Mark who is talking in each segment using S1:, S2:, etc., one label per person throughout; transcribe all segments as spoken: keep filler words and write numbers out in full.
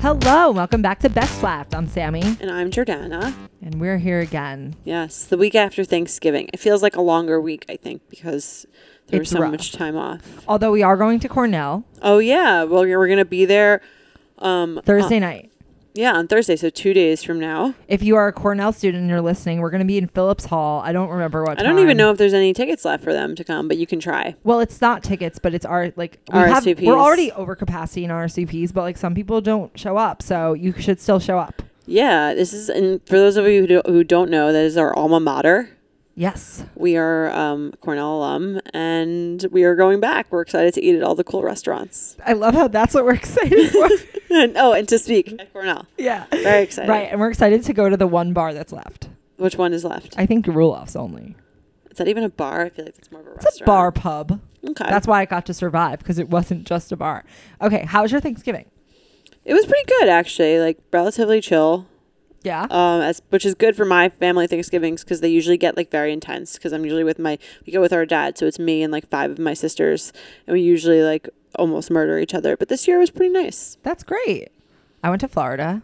S1: Hello, welcome back to Best Laughed. I'm Sammy.
S2: And I'm Jordana.
S1: And we're here again.
S2: Yes, the week after Thanksgiving. It feels like a longer week, I think, because there
S1: It's
S2: was so
S1: rough.
S2: much time off.
S1: Although we are going to Cornell
S2: Oh, yeah. Well, we're going to be there. Um,
S1: Thursday
S2: uh,
S1: night.
S2: Yeah, on Thursday, so two days from now.
S1: If you are a Cornell student and you're listening, we're going to be in Phillips Hall. I don't remember what
S2: I don't
S1: time.
S2: even know if there's any tickets left for them to come, but you can try.
S1: Well, it's not tickets, but it's our, like, we
S2: R
S1: have,
S2: S V Ps.
S1: we're already over capacity in R S V Ps, but, like, some people don't show up, so you should still show up.
S2: Yeah, this is, and for those of you who, do, who don't know, that is our alma mater.
S1: Yes.
S2: We are um, Cornell alum, and we are going back. We're excited to eat at all the cool restaurants.
S1: I love how that's what we're excited for.
S2: and, oh, and to speak at Cornell.
S1: Yeah.
S2: Very excited.
S1: Right, and we're excited to go to the one bar that's left.
S2: Which one is left?
S1: I think Ruloff's only.
S2: Is that even a bar? I feel like it's more of a
S1: It's
S2: restaurant.
S1: a bar pub.
S2: Okay.
S1: That's why I got to survive, because it wasn't just a bar. Okay, how was your Thanksgiving?
S2: It was pretty good, actually. Like, relatively chill.
S1: Yeah.
S2: Um, as which is good for my family Thanksgivings because they usually get like very intense. Because I'm usually with my we go with our dad, so it's me and like five of my sisters, and we usually like almost murder each other. But this year was pretty nice.
S1: That's great. I went to Florida.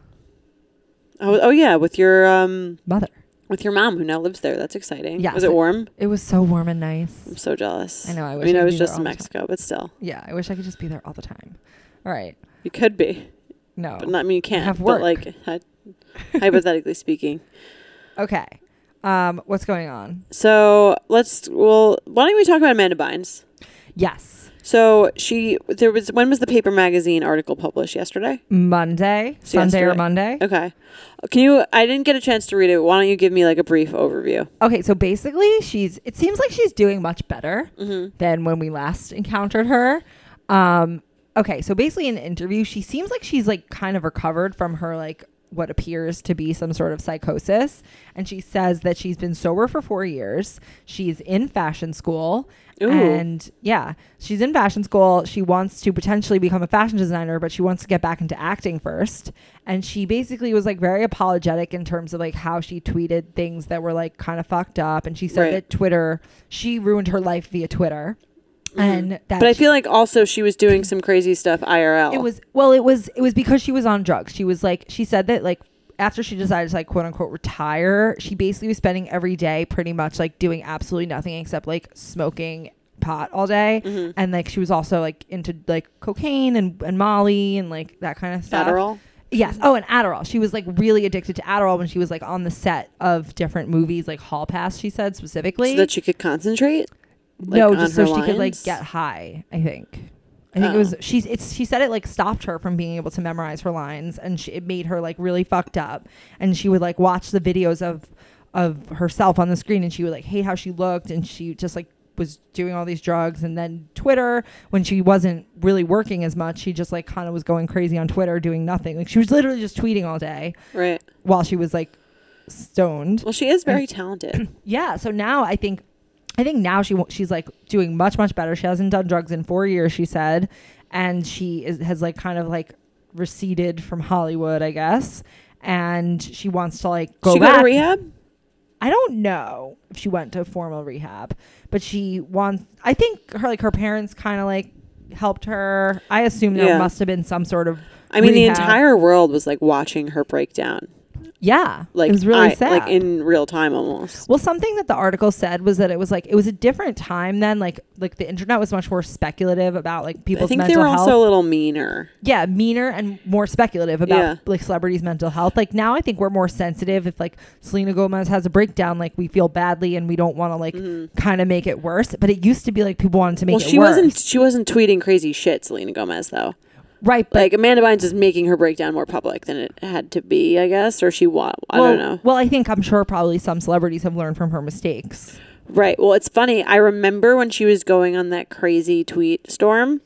S2: Oh, oh yeah, with your um
S1: Mother.
S2: with your mom who now lives there. That's exciting.
S1: Yeah.
S2: Was it warm?
S1: It was so warm and nice.
S2: I'm so jealous.
S1: I know. I
S2: I
S1: wish
S2: mean,
S1: I
S2: I
S1: could
S2: was
S1: be there
S2: just
S1: all
S2: in
S1: the
S2: Mexico, but still,
S1: Yeah, I wish I could just be there all the time. All right.
S2: you could be.
S1: No.
S2: But not, I mean, you can't.
S1: have
S2: But
S1: work.
S2: like, hy- hypothetically speaking.
S1: Okay. Um, what's going on?
S2: So let's. Well, why don't we talk about Amanda Bynes?
S1: Yes.
S2: So she there was when was the Paper Magazine article published? Yesterday?
S1: Monday,
S2: So
S1: Sunday or
S2: yesterday.
S1: Monday.
S2: Okay. Can you I didn't get a chance to read it. Why don't you give me like a brief overview?
S1: Okay, so basically she's it seems like she's doing much better
S2: Mm-hmm.
S1: than when we last encountered her. Um, okay, so basically in the interview, she seems like she's like kind of recovered from her like what appears to be some sort of psychosis. And she says that she's been sober for four years. She's in fashion school.
S2: Ooh.
S1: And yeah, she's in fashion school. She wants to potentially become a fashion designer, but she wants to get back into acting first. And she basically was like very apologetic in terms of like how she tweeted things that were like kind of fucked up. And she said
S2: Right.
S1: that Twitter, she ruined her life via Twitter. And that
S2: But I
S1: she-
S2: feel like also she was doing some crazy stuff I R L.
S1: it was well it was it was because she was on drugs. She was like she said that like after she decided to like quote unquote retire, she basically was spending every day pretty much like doing absolutely nothing except like smoking pot all day.
S2: Mhm.
S1: And like she was also like into like cocaine and, and Molly and like that kind of stuff.
S2: Adderall.
S1: Yes. Oh, and Adderall. She was like really addicted to Adderall when she was like on the set of different movies, like Hall Pass, she said specifically.
S2: So that she could concentrate? Like,
S1: no,
S2: on
S1: just so
S2: her
S1: she could like
S2: lines?
S1: get high, I think. I think
S2: Oh.
S1: it was she's it's she said it like stopped her from being able to memorize her lines, and she, it made her like really fucked up. And she would like watch the videos of of herself on the screen, and she would like hate how she looked, and she just like was doing all these drugs. And then Twitter, when she wasn't really working as much, she just like kind of was going crazy on Twitter doing nothing. Like she was literally just tweeting all day
S2: Right.
S1: while she was like stoned.
S2: Well, she is very talented.
S1: Yeah, so now I think I think now she won't- she's like doing much much better. She hasn't done drugs in four years, she said, and she is, has like kind of like receded from Hollywood, I guess, and she wants to like go
S2: she
S1: back.
S2: go to rehab?
S1: I don't know if she went to formal rehab, but she wants. I think her like her parents kind of like helped her. I assume there
S2: Yeah.
S1: must have been some sort of.
S2: I mean, the
S1: rehab.
S2: entire world was like watching her break down.
S1: Yeah,
S2: Like
S1: it was really
S2: I-
S1: sad.
S2: Like in real time almost.
S1: Well, something that the article said was that it was like it was a different time then. Like like the internet was much more speculative about like people's
S2: I think
S1: mental
S2: they were
S1: health.
S2: also a little meaner.
S1: Yeah, meaner and more speculative about
S2: Yeah.
S1: like celebrities' mental health. Like now, I think we're more sensitive. If like Selena Gomez has a breakdown, like we feel badly and we don't want to like
S2: Mhm.
S1: kind of make it worse. But it used to be like people wanted to make
S2: Well,
S1: it
S2: she
S1: worse.
S2: wasn't. She wasn't tweeting crazy shit, Selena Gomez, though.
S1: right. But
S2: Like Amanda Bynes is making her breakdown more public than it had to be, I guess, or she wa I
S1: well,
S2: don't know.
S1: Well, I think I'm sure probably some celebrities have learned from her mistakes.
S2: Right. Well, it's funny. I remember when she was going on that crazy tweet storm,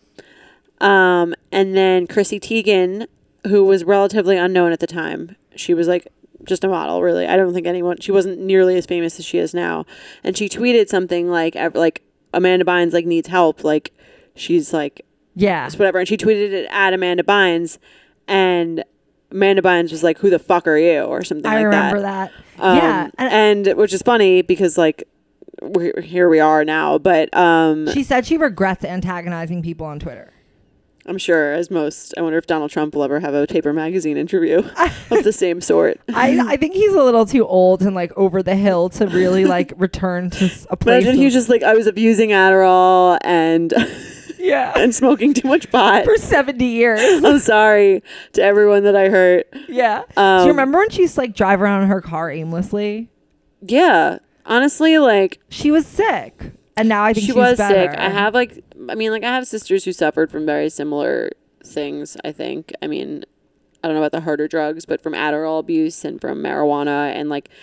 S2: um, and then Chrissy Teigen, who was relatively unknown at the time, she was like just a model, really. I don't think anyone. She wasn't nearly as famous as she is now, and she tweeted something like, ev- like Amanda Bynes like needs help, like she's like.
S1: Yeah.
S2: Whatever, and she tweeted it at Amanda Bynes, and Amanda Bynes was like, "Who the fuck are you?" or something
S1: I
S2: like
S1: remember
S2: that.
S1: that.
S2: Um,
S1: yeah.
S2: and, which is funny because like we're, here we are now, but um,
S1: She said she regrets antagonizing people on Twitter.
S2: I'm sure, as most. I wonder if Donald Trump will ever have a Paper Magazine interview of the same sort.
S1: I, I think he's a little too old and like over the hill to really like return to s- a place.
S2: Imagine he was just like, I was abusing Adderall and
S1: yeah
S2: and smoking too much pot.
S1: for seventy years.
S2: I'm sorry to everyone that I hurt.
S1: Yeah.
S2: Um,
S1: Do you remember when she used to like drive around in her car aimlessly?
S2: Yeah. Honestly, like,
S1: She was sick. And now I think
S2: she
S1: she's
S2: was
S1: better.
S2: sick. I have like, I mean, like I have sisters who suffered from very similar things. I think. I mean, I don't know about the harder drugs, but from Adderall abuse and from marijuana and like,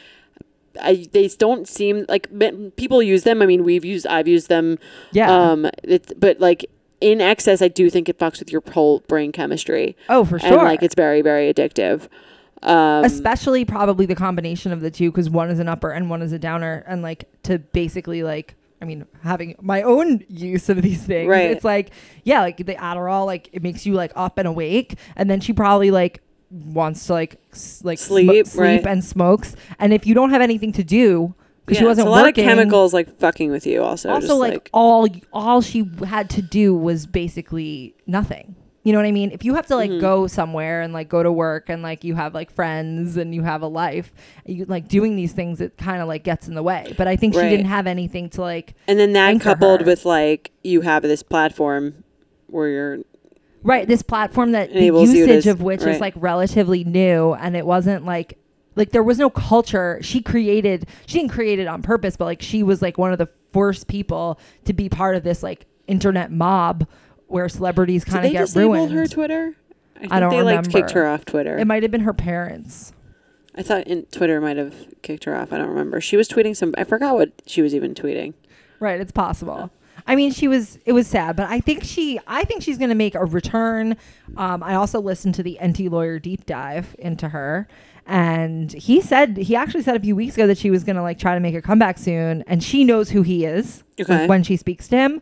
S2: I they don't seem like people use them. I mean, we've used, I've used them.
S1: Yeah.
S2: Um. It's but like in excess, I do think it fucks with your whole brain chemistry.
S1: Oh, for sure.
S2: And like it's very very addictive. Um,
S1: Especially probably the combination of the two, because one is an upper and one is a downer, and like to basically like. I mean, having my own use of these things,
S2: Right.
S1: It's like, yeah, like the Adderall, like it makes you like up and awake, and then she probably like wants to like s- like
S2: Sleep,
S1: sleep
S2: right.
S1: and smokes, and if you don't have anything to do because
S2: yeah,
S1: she wasn't
S2: it's a lot
S1: working,
S2: of chemicals like fucking with you. Also,
S1: also
S2: just,
S1: like,
S2: like
S1: all all she had to do was basically nothing. You know what I mean? If you have to like
S2: Mhm.
S1: go somewhere and like go to work and like you have like friends and you have a life, you like doing these things, it kind of like gets in the way. But I think
S2: Right.
S1: she didn't have anything to like
S2: and then that
S1: anchor
S2: coupled
S1: her.
S2: with like you have this platform where you're
S1: right this platform that the
S2: Enables you to
S1: usage
S2: s-
S1: of which is
S2: right.
S1: like relatively new, and it wasn't like like there was no culture she created. She didn't create it on purpose, but like she was like one of the first people to be part of this like internet mob where celebrities kind of
S2: Did they
S1: get
S2: disable
S1: ruined.
S2: her Twitter? I think
S1: I don't
S2: they like kicked
S1: remember.
S2: her off Twitter.
S1: It might have been her parents.
S2: I thought in Twitter might have kicked her off. I don't remember. She was tweeting some. I forgot what she was even tweeting.
S1: Right, it's possible. I mean, she was. It was sad, but I think she. I think she's going to make a return. Um, I also listened to the N T Lawyer deep dive into her, and he said he actually said a few weeks ago that she was going to like try to make a comeback soon, and she knows who he is like,
S2: Okay.
S1: when she speaks to him.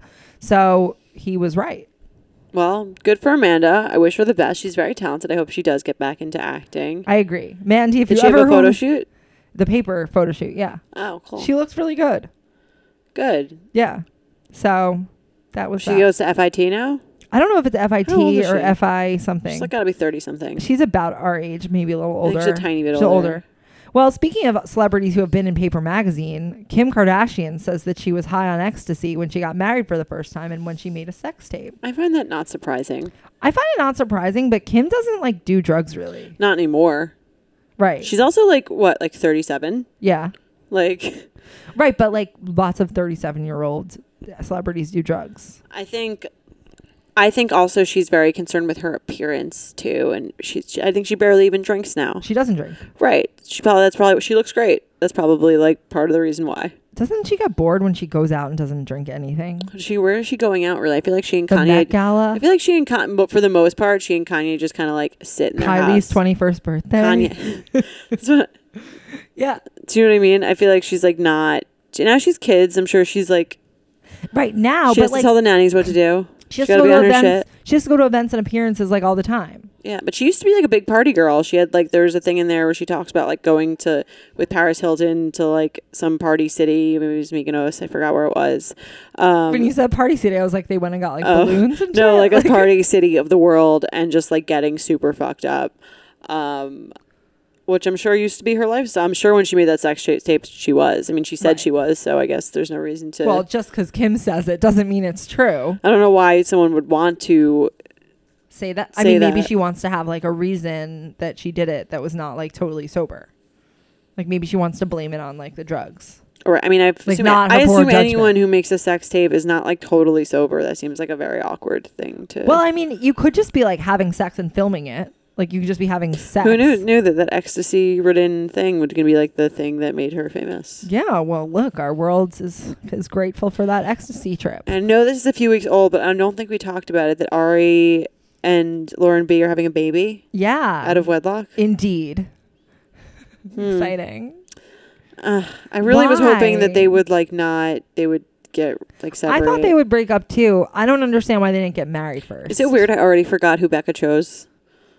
S1: So he was right.
S2: Well, good for Amanda. I wish her the best. She's very talented. I hope she does get back into acting.
S1: I agree, Mandy. If
S2: Did
S1: you
S2: she have
S1: ever
S2: a photo shoot?
S1: the paper photo shoot, yeah,
S2: Oh, cool.
S1: she looks really good.
S2: Good.
S1: Yeah, so that was
S2: She
S1: that.
S2: goes to F I T now?
S1: I don't know if it's F I
S2: How old
S1: T
S2: is
S1: or
S2: she?
S1: F I something.
S2: She's like got to be thirty something.
S1: She's about our age, maybe a little
S2: I
S1: older.
S2: think she's a tiny bit
S1: She's
S2: older.
S1: Well, speaking of celebrities who have been in Paper Magazine, Kim Kardashian says that she was high on ecstasy when she got married for the first time and when she made a sex tape.
S2: I find that not surprising.
S1: I find it not surprising, but Kim doesn't like do drugs really.
S2: Not anymore.
S1: Right.
S2: She's also like, what, like thirty-seven?
S1: yeah.
S2: Like,
S1: Right, but like lots of thirty-seven-year-old celebrities do drugs.
S2: I think... I think also she's very concerned with her appearance too, and she's. She, I think she barely even drinks now.
S1: She doesn't drink.
S2: Right. She probably that's probably she looks great. That's probably like part of the reason why.
S1: Doesn't she get bored when she goes out and doesn't drink anything?
S2: She where is she going out really? I feel like she and
S1: The
S2: Kanye.
S1: Met Gala.
S2: I feel like she and Kanye, but for the most part, she and Kanye just kind of like sit in their
S1: Kylie's
S2: house.
S1: twenty-first birthday.
S2: Kanye. That's what-
S1: Yeah.
S2: do you know what I mean? I feel like she's like not. Now she's kids. I'm sure she's like.
S1: Right now,
S2: She
S1: but
S2: has
S1: like
S2: to tell the nannies what to do.
S1: she has
S2: She
S1: to
S2: gotta
S1: go
S2: be
S1: to
S2: on her
S1: events.
S2: shit.
S1: She has to go to events and appearances like all the time.
S2: Yeah, but she used to be like a big party girl. She had like there's a thing in there where she talks about like going to with Paris Hilton to like some party city. Maybe it was Mykonos. I forgot where it was. Um,
S1: When you said party city, I was like, they went and got like
S2: oh,
S1: balloons and
S2: no,
S1: shit?
S2: like a party city of the world and just like getting super fucked up. Um, which I'm sure used to be her lifestyle. I'm sure when she made that sex tape, tape she was. I mean, she said
S1: Right.
S2: she was, so I guess there's no reason to.
S1: Well, just because Kim says it doesn't mean it's true.
S2: I don't know why someone would want to.
S1: Say that. I
S2: Say
S1: mean, maybe
S2: that.
S1: she wants to have like a reason that she did it that was not like totally sober. Like maybe she wants to blame it on like the drugs.
S2: Or I mean, I
S1: Like,
S2: assume,
S1: not
S2: I
S1: her poor
S2: assume anyone
S1: judgment.
S2: who makes a sex tape is not like totally sober. That seems like a very awkward thing to.
S1: Well, I mean, you could just be like having sex and filming it. Like you could just be having sex.
S2: who knew knew that that ecstasy ridden thing was gonna be like the thing that made her famous?
S1: Yeah. Well, look, our world is is grateful for that ecstasy trip.
S2: And I know this is a few weeks old, but I don't think we talked about it. That Ari and Lauren B are having a baby
S1: Yeah.
S2: out of wedlock.
S1: Indeed.
S2: Hmm.
S1: Exciting.
S2: Uh, I really was hoping
S1: Why?
S2: that they would like not. They would get like separate.
S1: I thought they would break up too. I don't understand why they didn't get married first.
S2: Is it weird? I already forgot who Becca chose.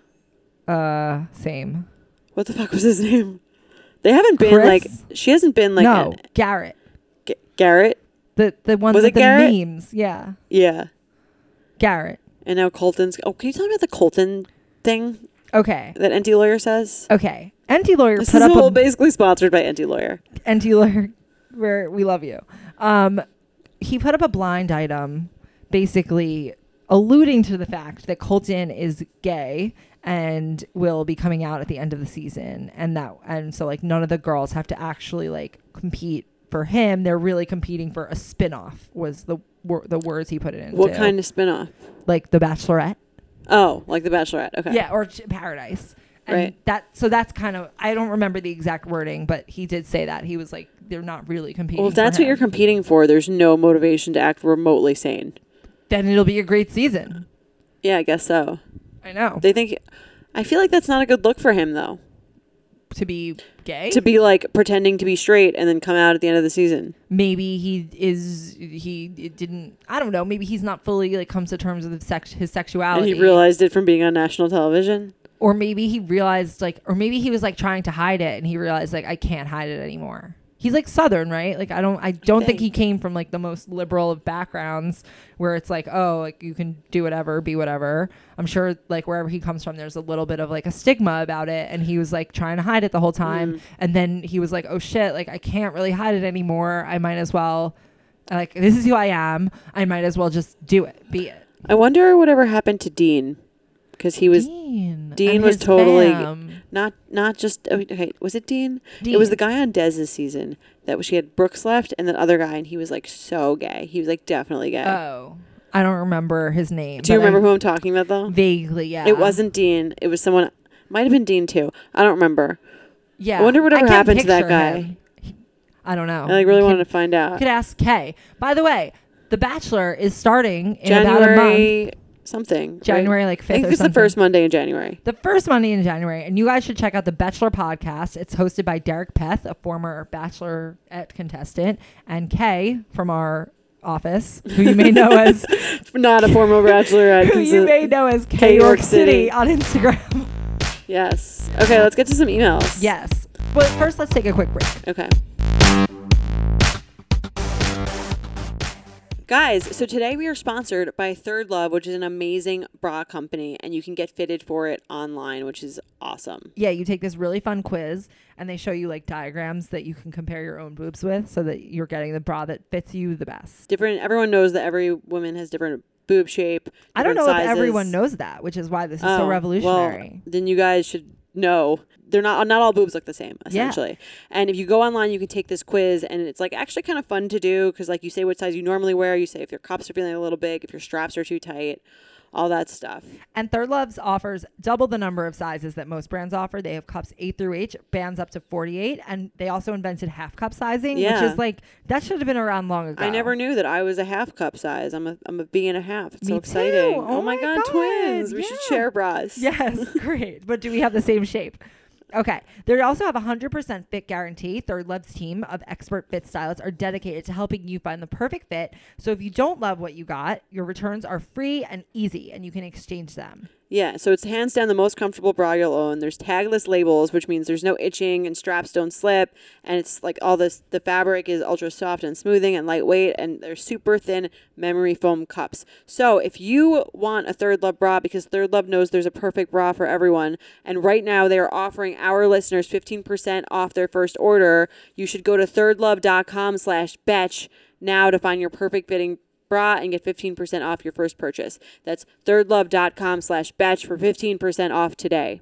S1: Uh, same.
S2: What the fuck was his name? They haven't been
S1: Chris?
S2: like. She hasn't been like.
S1: no,
S2: an-
S1: Garrett.
S2: G- Garrett.
S1: The the one
S2: Was
S1: with
S2: it
S1: the
S2: Garrett?
S1: memes. Yeah,
S2: Yeah.
S1: Garrett.
S2: And now Colton's... Oh, can you tell me about the Colton thing
S1: Okay.
S2: that N T Lawyer says?
S1: Okay. N T Lawyer
S2: This
S1: put
S2: is
S1: up
S2: all
S1: a
S2: basically sponsored by N T Lawyer.
S1: N T Lawyer, where we love you. Um, he put up a blind item, basically alluding to the fact that Colton is gay and will be coming out at the end of the season, and that and so like none of the girls have to actually like compete for him. They're really competing for a spin-off was the wor- the words he put it into.
S2: What kind of spinoff?
S1: Like The Bachelorette.
S2: Oh, like The Bachelorette. Okay.
S1: Yeah, or Ch- Paradise. And
S2: Right.
S1: that so that's kind of I don't remember the exact wording, but he did say that. He was like they're not really competing.
S2: Well, if
S1: for
S2: that's what
S1: him.
S2: you're competing for, there's no motivation to act remotely sane.
S1: Then it'll be a great season.
S2: Yeah, I guess so.
S1: I know.
S2: They think... I feel like that's not a good look for him, though.
S1: To be gay?
S2: To be, like, pretending to be straight and then come out at the end of the season.
S1: Maybe he is, he it didn't, I don't know. Maybe he's not fully, like, comes to terms with sex, his sexuality.
S2: And he realized it from being on national television.
S1: Or maybe he realized, like, or maybe he was, like, trying to hide it and he realized, like, I can't hide it anymore. He's like Southern, right? Like I don't, I don't think he came from like the most liberal of backgrounds where it's like, oh, like you can do whatever, be whatever. I'm sure like wherever he comes from, there's a little bit of like a stigma about it, and he was like trying to hide it the whole time. Mm. And then he was like, oh shit, like I can't really hide it anymore. I might as well, like this is who I am. I might as well just do it, be it.
S2: I wonder whatever happened to Dean, because he was
S1: Dean,
S2: Dean was totally. Fam. Not not just okay. Was it Dean? Dean? It was the guy on Dez's season that she had Brooks left, and that other guy, and he was like so gay. He was like definitely gay.
S1: Oh, I don't remember his name.
S2: Do you remember
S1: I,
S2: who I'm talking about though?
S1: Vaguely, yeah.
S2: It wasn't Dean. It was someone. Might have been Dean too. I don't remember.
S1: Yeah.
S2: I wonder whatever happened to that guy.
S1: Him. I don't know.
S2: I like really
S1: could,
S2: wanted to find out.
S1: Could ask Kay. By the way, The Bachelor is starting in
S2: January
S1: about a month.
S2: Something.
S1: January
S2: right?
S1: like fifth
S2: I think
S1: or
S2: it's
S1: something.
S2: the first Monday in January.
S1: The first Monday in January. And you guys should check out the Bachelor podcast. It's hosted by Derek Peth, a former Bachelorette contestant, and Kay from our office, who you may know as...
S2: Not a former Bachelorette.
S1: who you may know as K York City on Instagram.
S2: Yes. Okay, let's get to some emails.
S1: Yes. But first, let's take a quick break.
S2: Okay. Guys, so today we are sponsored by Third Love, which is an amazing bra company, and you can get fitted for it online, which is awesome.
S1: Yeah, you take this really fun quiz, and they show you like diagrams that you can compare your own boobs with so that you're getting the bra that fits you the best.
S2: Different. Everyone knows that every woman has different boob shape.
S1: I don't know
S2: sizes.
S1: if everyone knows that, which is why this is
S2: oh,
S1: so revolutionary.
S2: Well, then you guys should know. They're not not all boobs look the same, essentially. Yeah. And if you go online, you can take this quiz, and it's like actually kind of fun to do because like you say what size you normally wear, you say if your cups are feeling a little big, if your straps are too tight, all that stuff.
S1: And Third Love offers double the number of sizes that most brands offer. They have cups eight through H, bands up to forty-eight, and they also invented half cup sizing, yeah. which is like that should have been around long ago.
S2: I never knew that I was a half cup size. I'm a I'm a B and a half. It's
S1: Me
S2: so exciting.
S1: Too. Oh,
S2: oh my god, god, twins! We yeah. should share bras.
S1: Yes, great. But do we have the same shape? Okay. They also have a one hundred percent fit guarantee. Third Love's team of expert fit stylists are dedicated to helping you find the perfect fit. So if you don't love what you got, your returns are free and easy, and you can exchange them.
S2: Yeah, so it's hands down the most comfortable bra you'll own. There's tagless labels, which means there's no itching and straps don't slip. And it's like all this, the fabric is ultra soft and smoothing and lightweight. And they're super thin memory foam cups. So if you want a Third Love bra, because Third Love knows there's a perfect bra for everyone. And right now they are offering our listeners fifteen percent off their first order. You should go to thirdlove.com slash betch now to find your perfect fitting bra and get fifteen percent off your first purchase. That's thirdlove.com slash batch for fifteen percent off today.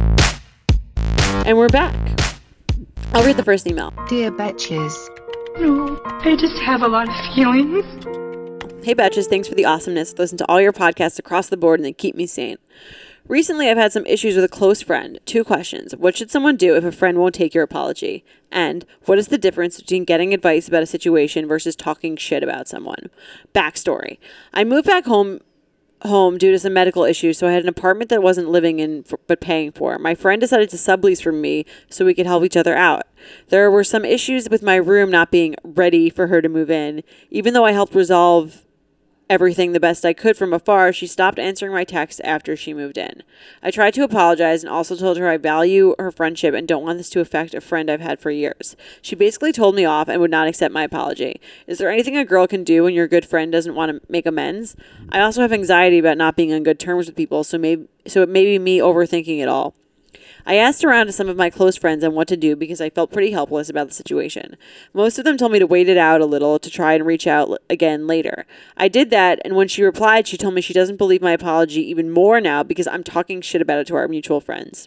S2: And we're back. I'll read the first email.
S3: Dear Betches.
S4: No, I just have a lot of feelings.
S2: Hey Betches, thanks for the awesomeness. Listen to all your podcasts across the board and they keep me sane. Recently, I've had some issues with a close friend. Two questions. What should someone do if a friend won't take your apology? And what is the difference between getting advice about a situation versus talking shit about someone? Backstory. I moved back home home due to some medical issues, so I had an apartment that I wasn't living in for, but paying for. My friend decided to sublease from me so we could help each other out. There were some issues with my room not being ready for her to move in. Even though I helped resolve everything the best I could from afar, she stopped answering my texts after she moved in. I tried to apologize and also told her I value her friendship and don't want this to affect a friend I've had for years. She basically told me off and would not accept my apology. Is there anything a girl can do when your good friend doesn't want to make amends? I also have anxiety about not being on good terms with people, so maybe so it may be me overthinking it all. I asked around to some of my close friends on what to do because I felt pretty helpless about the situation. Most of them told me to wait it out a little to try and reach out again later. I did that, and when she replied, she told me she doesn't believe my apology even more now because I'm talking shit about it to our mutual friends.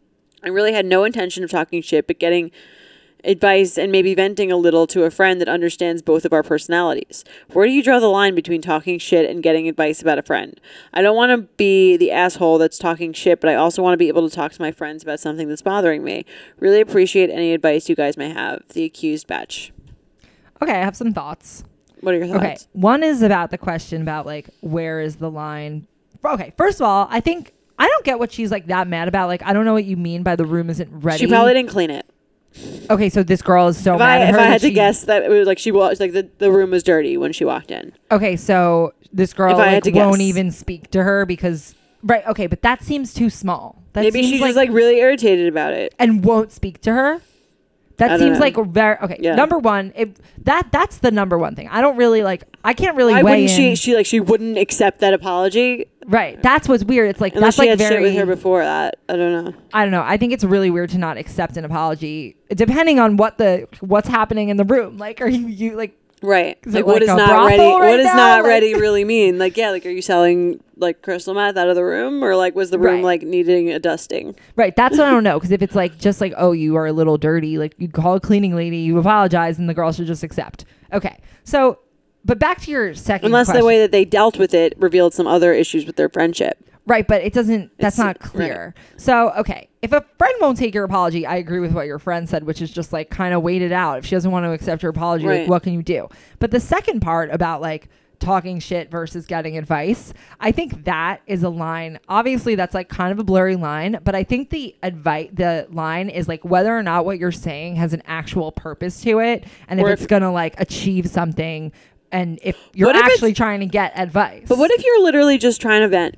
S2: I really had no intention of talking shit, but getting advice and maybe venting a little to a friend that understands both of our personalities. Where do you draw the line between talking shit and getting advice about a friend? I don't want to be the asshole that's talking shit, but I also want to be able to talk to my friends about something that's bothering me. Really appreciate any advice you guys may have. The accused batch.
S1: Okay, I have some thoughts.
S2: What are your thoughts?
S1: Okay, one is about the question about like where is the line. Okay, first of all, I think I don't get what she's like that mad about. Like, I don't know what you mean by the room isn't ready.
S2: She probably didn't clean it.
S1: Okay, so this girl is so
S2: if
S1: mad
S2: I,
S1: at her.
S2: If I had
S1: that
S2: to
S1: she,
S2: guess, that it was like she was like the, the room was dirty when she walked in.
S1: Okay, so this girl
S2: If I
S1: like,
S2: had to
S1: won't
S2: guess.
S1: even speak to her because right. Okay, but that seems too small. That
S2: Maybe
S1: seems
S2: she's just like really irritated about it.
S1: and won't speak to her.
S2: I
S1: That
S2: don't
S1: seems
S2: know.
S1: like a very okay.
S2: Yeah.
S1: Number one, it, that that's the number one thing. I don't really like. I can't really
S2: Why
S1: weigh
S2: wouldn't
S1: in.
S2: she? She like she wouldn't accept that apology
S1: Right. That's what's weird. It's like
S2: unless
S1: that's
S2: she
S1: like
S2: had
S1: very.
S2: shit with her before that. I don't know.
S1: I don't know. I think it's really weird to not accept an apology, depending on what the what's happening in the room. Like, are you you like?
S2: Right.
S1: Is
S2: Like
S1: it
S2: what
S1: like
S2: is
S1: a
S2: not
S1: brothel
S2: ready?
S1: right
S2: what does
S1: now?
S2: not
S1: Like-
S2: ready really mean? Like yeah. Like are you selling like crystal meth out of the room, or like was the room
S1: Right.
S2: like needing a dusting?
S1: Right. That's what I don't know. Because if it's like just like, oh, you are a little dirty, like you call a cleaning lady, you apologize, and the girl should just accept. Okay. So, but back to your second.
S2: Unless
S1: question.
S2: the way that they dealt with it revealed some other issues with their friendship.
S1: Right, but it doesn't, that's
S2: It's-
S1: not clear. So, okay, if a friend won't take your apology, I agree with what your friend said, which is just like kind of wait it out. If she doesn't want to accept your apology,
S2: Right.
S1: like what can you do? But the second part about like talking shit versus getting advice, I think that is a line. Obviously, that's like kind of a blurry line, but I think the advice, the line is like whether or not what you're saying has an actual purpose to it, and if
S2: Or
S1: it's
S2: if-
S1: going to like achieve something, and if you're
S2: What if it's-
S1: actually trying to get advice.
S2: But what if you're literally just trying to vent?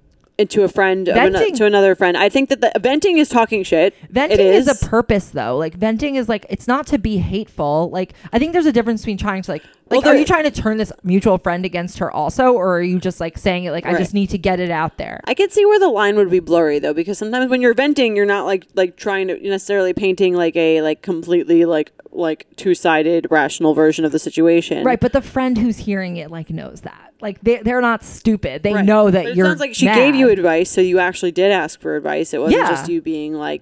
S2: To a friend, of ano-
S1: Venting-
S2: to another friend. I think that the venting is talking shit.
S1: Venting
S2: It
S1: is.
S2: is
S1: a purpose though. Like venting is like it's not to be hateful. Like I think there's a difference between trying to like
S2: Well,
S1: like are
S2: there-
S1: you trying to turn this mutual friend against her also, or are you just like saying it like I
S2: Right.
S1: just need to get it out there?
S2: I could see where the line would be blurry though, because sometimes when you're venting, you're not like like trying to necessarily painting like a like completely like like two sided rational version of the situation.
S1: Right, but the friend who's hearing it like knows that. Like they they're not stupid. They
S2: Right.
S1: know that
S2: But it
S1: you're
S2: sounds like she
S1: mad.
S2: gave you advice, so you actually did ask for advice. It wasn't
S1: Yeah.
S2: just you being like,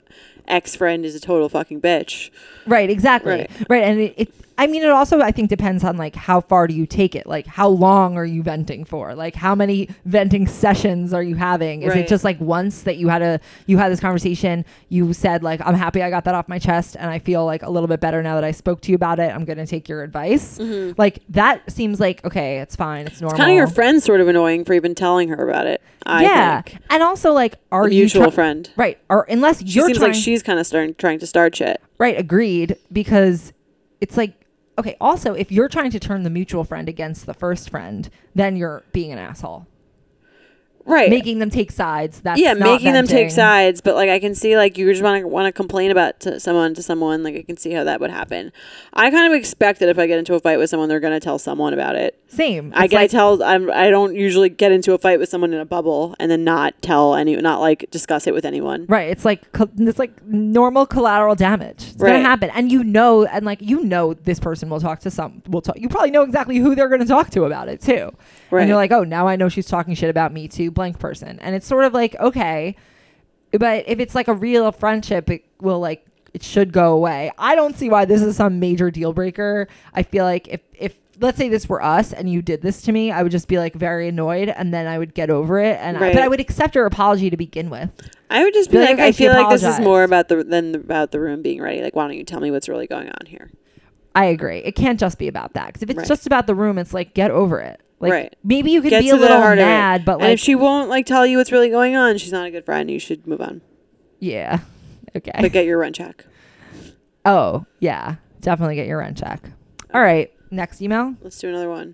S2: ex friend is a total fucking bitch.
S1: Right, exactly.
S2: Right.
S1: Right, and it, it I mean it also I think depends on like how far do you take it? Like how long are you venting for? Like how many venting sessions are you having? Is
S2: Right.
S1: it just like once that you had a you had this conversation, you said like I'm happy I got that off my chest and I feel like a little bit better now that I spoke to you about it. I'm going to take your advice. Like that seems like okay, it's fine. It's normal.
S2: Kind of your friend's sort of annoying for even telling her about it. I
S1: yeah.
S2: think.
S1: And also like are
S2: A
S1: you
S2: mutual
S1: try-
S2: friend.
S1: Right. Or unless
S2: She
S1: you're
S2: seems
S1: trying
S2: like she's kind of starting trying to start shit.
S1: Right, agreed. Because it's like, okay, also, if you're trying to turn the mutual friend against the first friend, then you're being an asshole.
S2: Right.
S1: Making them take sides. That's
S2: yeah,
S1: not
S2: making them take
S1: venting.
S2: sides, but like I can see like you just want to want to complain about to someone to someone, like I can see how that would happen. I kind of expect that if I get into a fight with someone, they're going to tell someone about it.
S1: Same.
S2: I
S1: It's
S2: get
S1: like,
S2: tell I'm I don't usually get into a fight with someone in a bubble and then not tell any not like discuss it with anyone.
S1: right. It's like co- it's like normal collateral damage. It's
S2: Right.
S1: gonna happen, and you know, and like you know, this person will talk to some. Will talk. You probably know exactly who they're gonna talk to about it too.
S2: Right.
S1: And you're like, oh, now I know she's talking shit about me to blank person, and it's sort of like okay, but if it's like a real friendship, it will like it should go away. I don't see why this is some major deal breaker. I feel like if if let's say this were us and you did this to me, I would just be like very annoyed, and then I would get over it, and I,
S2: Right.
S1: but I would accept your apology to begin with.
S2: I would just be
S1: Be like,
S2: like,
S1: okay,
S2: I
S1: she
S2: feel like this is
S1: apologized.
S2: more about the than about the room being ready. Like, why don't you tell me what's really going on here?
S1: I agree. It can't just be about that, because if it's
S2: Right.
S1: just about the room, it's like get over it. Like
S2: Right.
S1: maybe you could
S2: Get
S1: be
S2: to
S1: a
S2: the
S1: little
S2: heart of it.
S1: mad, but
S2: and
S1: like
S2: if she won't like tell you what's really going on, she's not a good friend. You should move on.
S1: yeah, okay.
S2: But get your rent check.
S1: Oh yeah, definitely get your rent check. All right, next email.
S2: Let's do another one.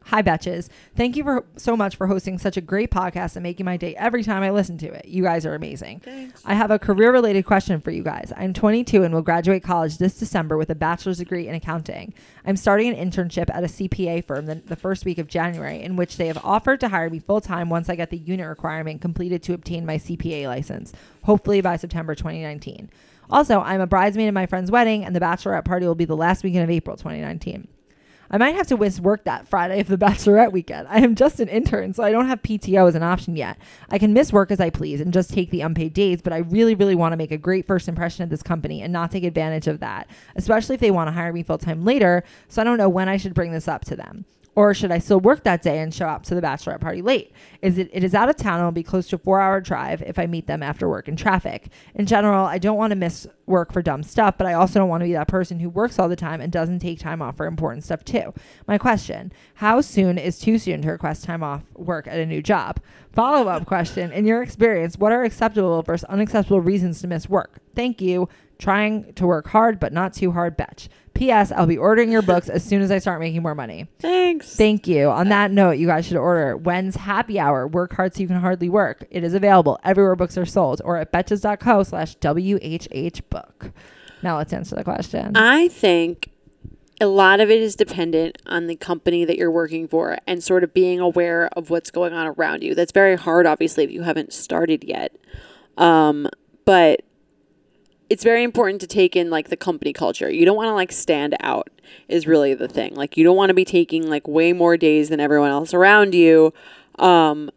S1: Hi, Betches. Thank you for so much for hosting such a great podcast and making my day every time I listen to it. You guys are amazing.
S2: Thanks.
S1: I have a career-related question for you guys. I'm twenty-two and will graduate college this December with a bachelor's degree in accounting. I'm starting an internship at a C P A firm the, the first week of January, in which they have offered to hire me full-time once I get the unit requirement completed to obtain my C P A license, hopefully by September twenty nineteen. Also, I'm a bridesmaid at my friend's wedding, and the bachelorette party will be the last weekend of April twenty nineteen. I might have to miss work that Friday of the bachelorette weekend. I am just an intern, so I don't have P T O as an option yet. I can miss work as I please and just take the unpaid days, but I really, really want to make a great first impression of this company and not take advantage of that, especially if they want to hire me full-time later, so I don't know when I should bring this up to them. Or should I still work that day and show up to the bachelorette party late? Is it, it is out of town and will be close to a four-hour drive if I meet them after work in traffic. In general, I don't want to miss work for dumb stuff, but I also don't want to be that person who works all the time and doesn't take time off for important stuff too. My question, how soon is too soon to request time off work at a new job? Follow-up question, in your experience, what are acceptable versus unacceptable reasons to miss work? Thank you. Trying to work hard, but not too hard, Betch. P S. I'll be ordering your books as soon as I start making more money.
S2: Thanks.
S1: Thank you. On that note, you guys should order When's Happy Hour, Work Hard So You Can Hardly Work. It is available everywhere books are sold or at betches.co slash WHH book. Now let's answer the question.
S2: I think a lot of it is dependent on the company that you're working for and sort of being aware of what's going on around you. That's very hard, obviously, if you haven't started yet. Um, but it's very important to take in like the company culture. You don't want to like stand out is really the thing. Like you don't want to be taking like way more days than everyone else around you. Um,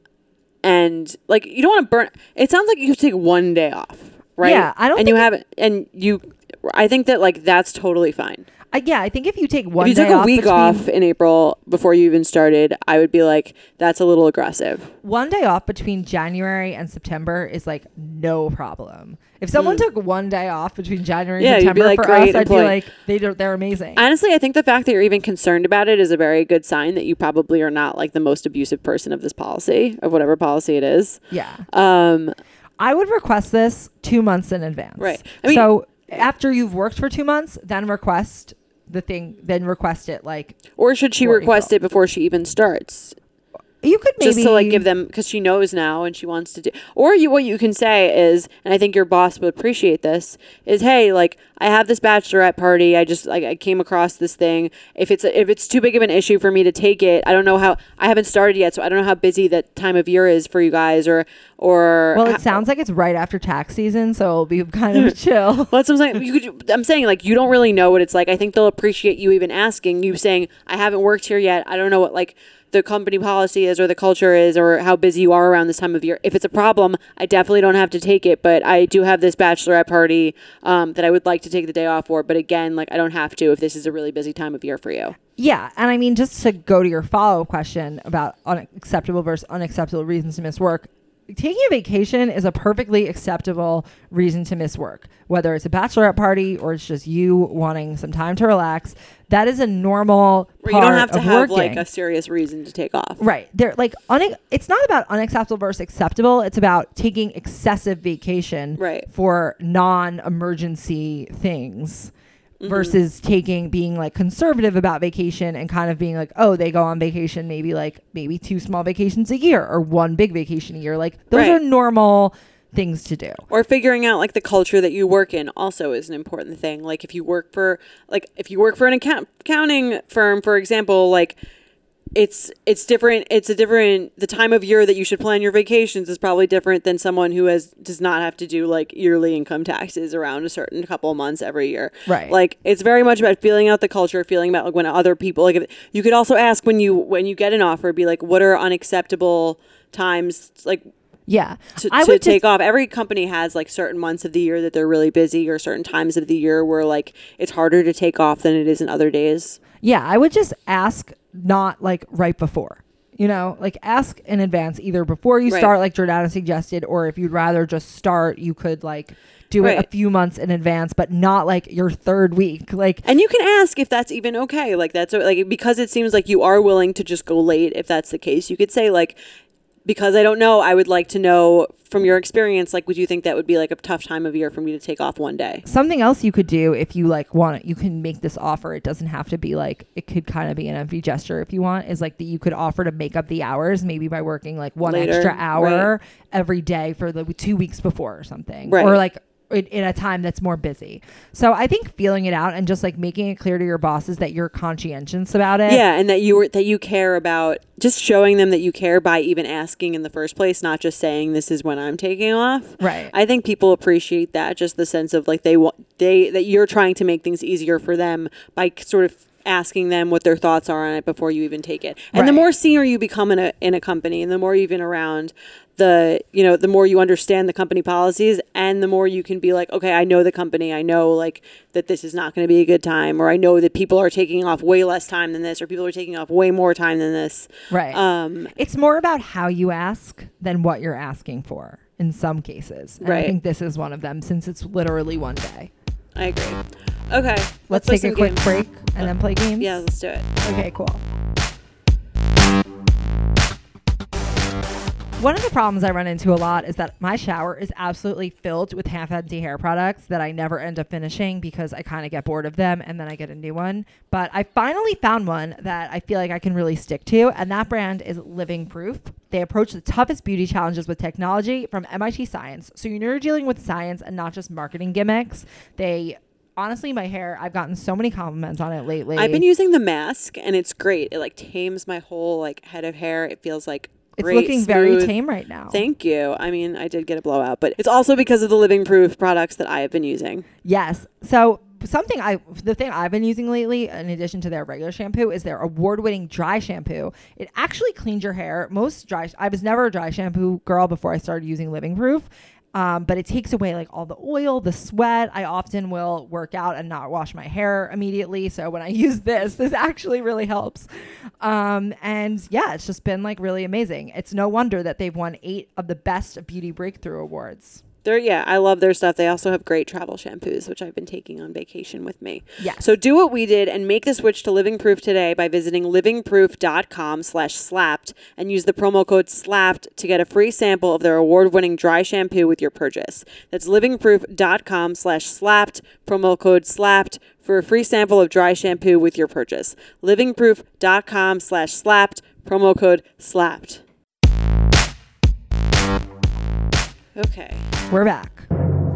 S2: and like you don't want to burn. It sounds like you have to take one day off, right?
S1: Yeah, I don't
S2: And
S1: think
S2: you
S1: it-
S2: haven't. And you, I think that like that's totally fine.
S1: I, yeah, I think if you take one
S2: If you
S1: day
S2: took a
S1: off
S2: week
S1: between,
S2: off in April before you even started, I would be like, that's a little aggressive.
S1: one day off between January and September is like no problem. If someone
S2: Mm.
S1: took one day off between January
S2: Yeah,
S1: and
S2: you'd be
S1: September
S2: like,
S1: for
S2: great
S1: us, I'd be
S2: employee.
S1: like, they do, they're amazing.
S2: Honestly, I think the fact that you're even concerned about it is a very good sign that you probably are not like the most abusive person of this policy, of whatever policy it is.
S1: yeah.
S2: Um,
S1: I would request this two months in advance.
S2: Right. I mean-
S1: so after you've worked for two months, then request the thing, then request it like
S2: or should she
S1: For
S2: request
S1: April.
S2: it before she even starts?
S1: you could maybe
S2: Just to like give them, because she knows now and she wants to do. Or you, what you can say is, and I think your boss would appreciate this, is, hey, like I have this bachelorette party. I just like I came across this thing. If it's if it's too big of an issue for me to take it, I don't know how. I haven't started yet, so I don't know how busy that time of year is for you guys. Or or
S1: Well, it sounds like it's right after tax season, so it'll be kind of chill.
S2: Well, that's what I'm saying. You could, I'm saying like you don't really know what it's like. I think they'll appreciate you even asking, you saying, I haven't worked here yet. I don't know what like the company policy is or the culture is or how busy you are around this time of year. If it's a problem, I definitely don't have to take it, but I do have this bachelorette party um, that I would like to take the day off for. But again, like I don't have to if this is a really busy time of year for you.
S1: Yeah, and I mean, just to go to your follow-up question about unacceptable versus unacceptable reasons to miss work, taking a vacation is a perfectly acceptable reason to miss work, whether it's a bachelorette party or it's just you wanting some time to relax. That is a normal
S2: Where
S1: part
S2: you don't have to
S1: of
S2: have
S1: working.
S2: like a serious reason to take off.
S1: Right. They're like, une- it's not about unacceptable versus acceptable. It's about taking excessive vacation
S2: Right.
S1: for non-emergency things
S2: Mm-hmm.
S1: versus taking, being like conservative about vacation and kind of being like, oh, they go on vacation, maybe like maybe two small vacations a year or one big vacation a year. Like those
S2: Right.
S1: are normal things to do.
S2: Or figuring out like the culture that you work in also is an important thing. Like if you work for like if you work for an account accounting firm, for example, like it's it's different. It's a different the time of year that you should plan your vacations is probably different than someone who has does not have to do like yearly income taxes around a certain couple of months every year.
S1: Right.
S2: Like it's very much about feeling out the culture, feeling about like when other people like if, you could also ask when you when you get an offer, be like, what are unacceptable times like
S1: Yeah.
S2: to,
S1: I
S2: to
S1: would
S2: take
S1: just,
S2: off. Every company has like certain months of the year that they're really busy or certain times of the year where like it's harder to take off than it is in other days.
S1: yeah, I would just ask not like right before. You know, like ask in advance, either before you
S2: Right.
S1: start, like Jordana suggested, or if you'd rather just start, you could like do it
S2: Right.
S1: a few months in advance, but not like your third week. Like,
S2: And you can ask if that's even okay. Like that's like because it seems like you are willing to just go late if that's the case. You could say like because I don't know, I would like to know from your experience, like, would you think that would be like a tough time of year for me to take off one day?
S1: Something else you could do if you like want it, you can make this offer. It doesn't have to be like, it could kind of be an empty gesture if you want, is like that you could offer to make up the hours, maybe by working like one
S2: Later,
S1: extra hour
S2: right.
S1: every day for the two weeks before or something.
S2: Right.
S1: Or like in, in a time that's more busy. So I think feeling it out and just like making it clear to your bosses that you're conscientious about it.
S2: Yeah, and that you were that you care about, just showing them that you care by even asking in the first place, not just saying this is when I'm taking off.
S1: Right.
S2: I think people appreciate that, just the sense of like they want they that you're trying to make things easier for them by sort of asking them what their thoughts are on it before you even take it. And
S1: Right.
S2: the more senior you become in a in a company, and the more you've been around, the you know the more you understand the company policies, and the more you can be like, okay, I know the company, I know like that this is not going to be a good time, or I know that people are taking off way less time than this, or people are taking off way more time than this.
S1: Right.
S2: Um,
S1: It's more about how you ask than what you're asking for in some cases. And
S2: Right.
S1: I think this is one of them, since it's literally one day.
S2: I agree. Okay, let's,
S1: Let's
S2: play
S1: take a
S2: some
S1: quick
S2: games.
S1: break and then play games.
S2: Yeah, let's do it.
S1: Okay, cool. One of the problems I run into a lot is that my shower is absolutely filled with half-empty hair products that I never end up finishing because I kind of get bored of them and then I get a new one. But I finally found one that I feel like I can really stick to, and that brand is Living Proof. They approach the toughest beauty challenges with technology from M I T Science. So you know you're dealing with science and not just marketing gimmicks. They... Honestly, my hair, I've gotten so many compliments on it lately.
S2: I've been using the mask, and it's great. It like tames my whole like head of hair. It feels like
S1: It's
S2: great,
S1: looking very
S2: smooth.
S1: tame right now.
S2: Thank you. I mean, I did get a blowout, but it's also because of the Living Proof products that I have been using.
S1: Yes. So something I, the thing I've been using lately, in addition to their regular shampoo, is their award-winning dry shampoo. It actually cleans your hair. Most dry, I was never a dry shampoo girl before I started using Living Proof. Um, but it takes away like all the oil, the sweat. I often will work out and not wash my hair immediately. So when I use this, this actually really helps. Um, and yeah, it's just been like really amazing. It's no wonder that they've won eight of the best beauty breakthrough awards.
S2: They're, yeah, I love their stuff. They also have great travel shampoos, which I've been taking on vacation with me.
S1: Yes.
S2: So do what we did and make the switch to Living Proof today by visiting livingproof.com slash slapped and use the promo code slapped to get a free sample of their award-winning dry shampoo with your purchase. That's livingproof.com slash slapped, promo code slapped for a free sample of dry shampoo with your purchase. livingproof.com slash slapped, promo code slapped. Okay.
S1: We're back.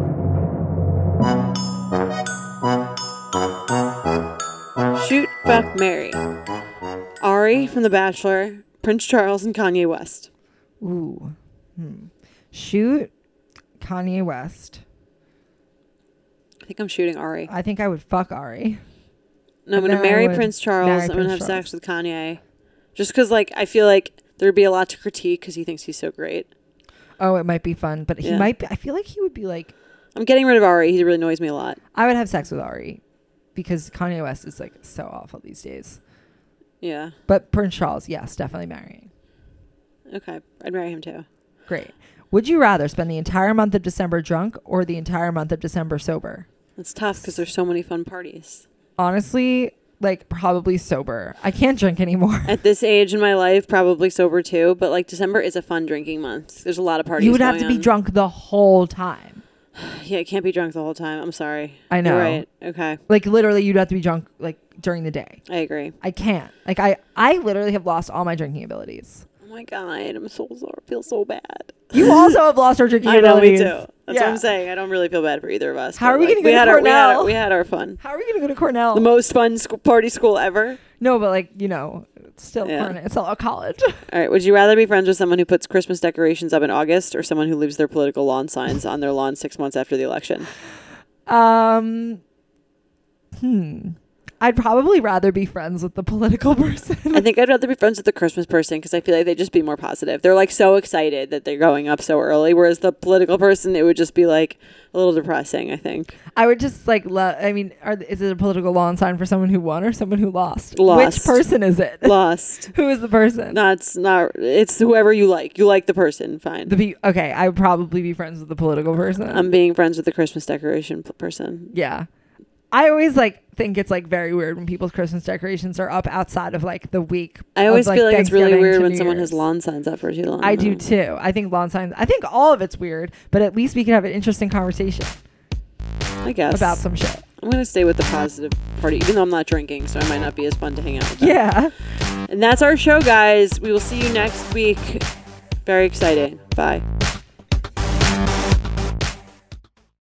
S2: Shoot, fuck, marry. Ari from The Bachelor, Prince Charles, and Kanye West.
S1: Ooh. Hmm. Shoot Kanye West.
S2: I think I'm shooting Ari.
S1: I think I would fuck Ari.
S2: No, I'm
S1: And
S2: going to
S1: then I
S2: marry
S1: would
S2: Prince Charles.
S1: marry
S2: I'm going to
S1: Prince
S2: have
S1: Charles.
S2: sex with Kanye. Just because, like, I feel like there'd be a lot to critique because he thinks he's so great.
S1: Oh, it might be fun, but he
S2: Yeah.
S1: might be, I feel like he would be like,
S2: I'm getting rid of Ari. He really annoys me a lot.
S1: I would have sex with Ari because Kanye West is like so awful these days.
S2: Yeah.
S1: But Prince Charles, yes, definitely marrying.
S2: Okay. I'd marry him too.
S1: Great. Would you rather spend the entire month of December drunk or the entire month of December sober?
S2: It's tough because there's so many fun parties.
S1: Honestly, like probably sober. I can't drink anymore.
S2: At this age in my life, probably sober too. But, like, December is a fun drinking month. There's a lot of parties
S1: You would have
S2: going
S1: to be
S2: on.
S1: drunk the whole time.
S2: Yeah, I can't be drunk the whole time. I'm sorry.
S1: I know.
S2: You're right. Okay.
S1: Like literally you'd have to be drunk like during the day.
S2: I agree.
S1: I can't. Like I, I literally have lost all my drinking abilities.
S2: Oh my God. I'm so sorry. I feel so bad.
S1: You also have lost your drinking
S2: I know, me
S1: abilities.
S2: too. That's
S1: Yeah.
S2: what I'm saying. I don't really feel bad for either of us.
S1: How
S2: but,
S1: are we
S2: like,
S1: gonna go to
S2: had our, we, had our,
S1: Cornell?
S2: we had our fun.
S1: How are we gonna go to Cornell?
S2: The most fun school, party school ever.
S1: No, but like you know, it's still
S2: Yeah.
S1: Cornell. It's still a college.
S2: All right. Would you rather be friends with someone who puts Christmas decorations up in August or someone who leaves their political lawn signs on their lawn six months after the election?
S1: um, hmm. I'd probably rather be friends with the political person.
S2: I think I'd rather be friends with the Christmas person because I feel like they'd just be more positive. They're like so excited that they're going up so early, whereas the political person, it would just be like a little depressing, I think.
S1: I would just like love. I mean, are, is it a political lawn sign for someone who won or someone who lost?
S2: Lost.
S1: Which person is it?
S2: Lost.
S1: Who is the person?
S2: No, it's not. It's whoever you like. You like the person. Fine.
S1: The be okay. I would probably be friends with the political person.
S2: I'm being friends with the Christmas decoration p- person.
S1: yeah. I always like think it's like very weird when people's Christmas decorations are up outside of like the week.
S2: I always
S1: of, like,
S2: feel like it's really
S1: Thanksgiving
S2: weird
S1: to
S2: when
S1: New
S2: someone
S1: Year's.
S2: has lawn signs up for too long.
S1: I do too. I think lawn signs. I think all of it's weird, but at least we can have an interesting conversation
S2: I guess.
S1: about some shit.
S2: I'm going to stay with the positive party, even though I'm not drinking, so it might not be as fun to hang out with them.
S1: Yeah.
S2: And that's our show, guys. We will see you next week. Very exciting. Bye.